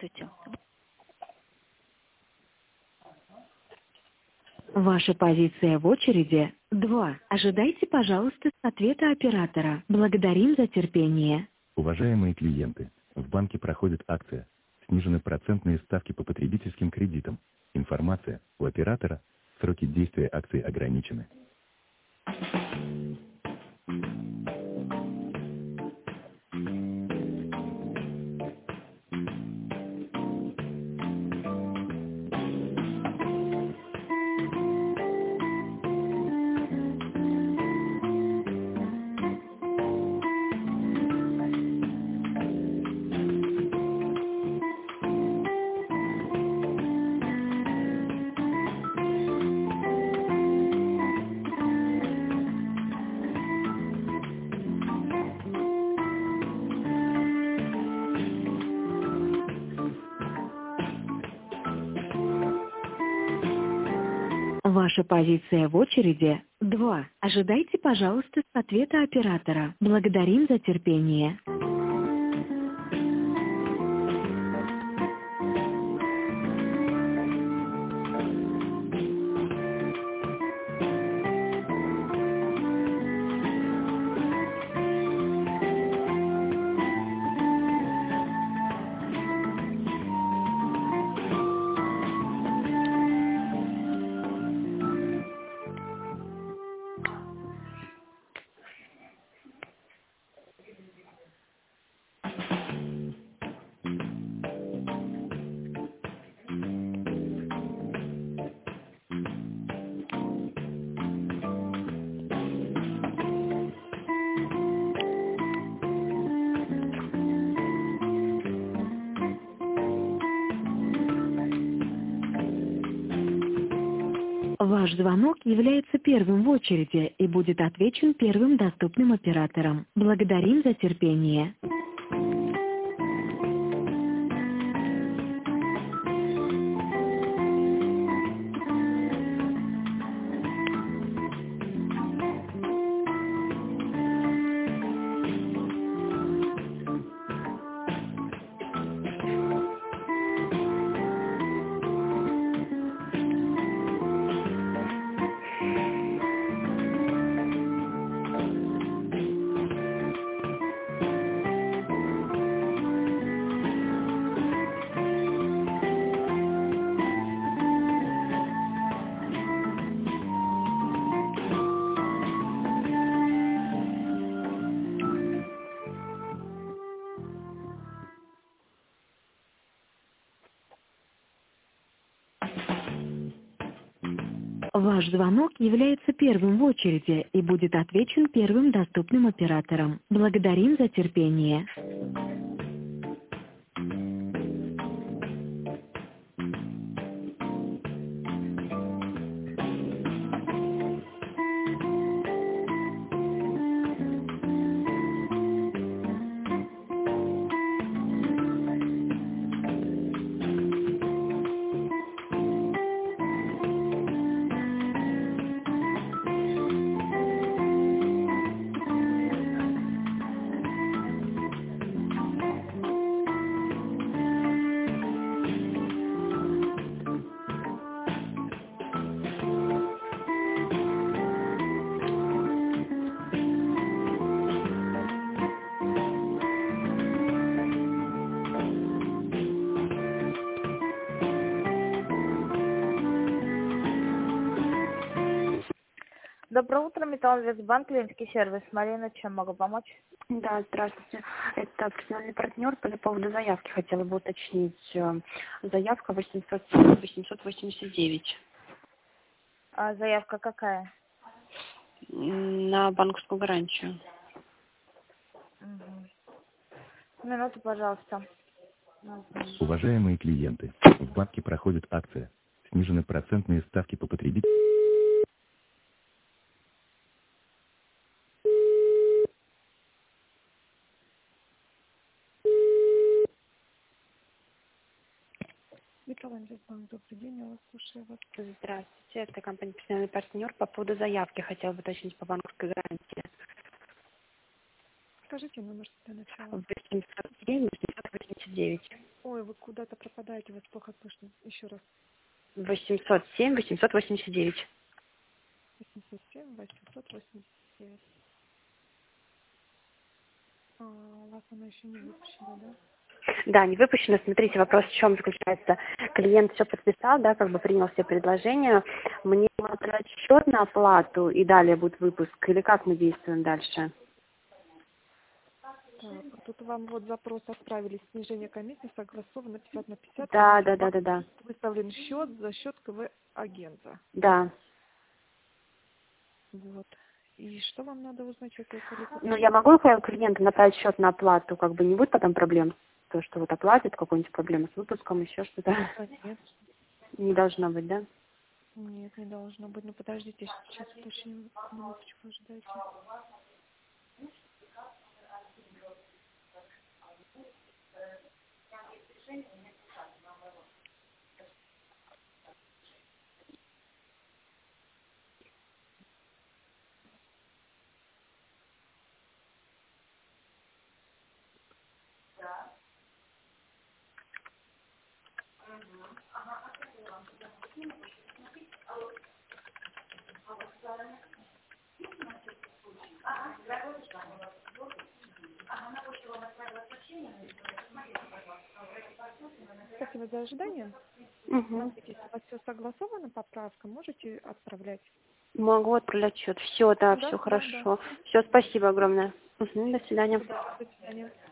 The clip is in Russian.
Здравствуйте. Ваша позиция в очереди 2. Ожидайте, пожалуйста, ответа оператора. Благодарим за терпение. Уважаемые клиенты, в банке проходит акция. Снижены процентные ставки по потребительским кредитам. Информация у оператора. Сроки действия акции ограничены. Ваша позиция в очереди 2. Ожидайте, пожалуйста, ответа оператора. Благодарим за терпение. Ваш звонок является первым в очереди и будет отвечен первым доступным оператором. Благодарим за терпение. Ваш звонок является первым в очереди и будет отвечен первым доступным оператором. Благодарим за терпение. Доброе утро, Металлинвестбанк, клиентский сервис. Марина, чем могу помочь? Да, здравствуйте. Это профессиональный партнер. По поводу заявки хотела бы уточнить. Заявка 889. А заявка какая? На банковскую гарантию. Минуту, пожалуйста. Уважаемые клиенты, в банке проходит акция. Снижены процентные ставки по потребителям. Металлинвестбанк, добрый день, я вас слушаю. Здравствуйте, это компания профессиональный партнер. По поводу заявки хотела бы уточнить по банковской гарантии. Скажите номер для начала. 889. Ой, вы куда-то пропадаете, вас плохо слышно. Еще раз. 807 889. 807 889. У вас она еще не выпущена, да? Да, не выпущено. Смотрите, вопрос в чем заключается. Клиент все подписал, да, как бы принял все предложения. Мне отправить счет на оплату и далее будет выпуск? Или как мы действуем дальше? Так, тут вам вот запрос отправили. Снижение комиссии согласовано 50 на 50. Да. Выставлен счет за счет КВ-агента. Да. Вот. И что вам надо узнать, какой количество? Ну, я могу клиенту направить счет на оплату, как бы не будет потом проблем? То, что вот оплатит, какой-нибудь проблемы с выпуском, еще что-то? Нет. Не должно быть, да? Нет, не должно быть. Ну, подождите, сейчас уточню. Минуточку, ожидайте. Спасибо за ожидание. Угу. Смотрите, если у вас все согласовано, поправка, можете отправлять. Могу отправлять счет. Все, да, Да, все да. хорошо. Все, спасибо огромное. Угу, до свидания. До свидания.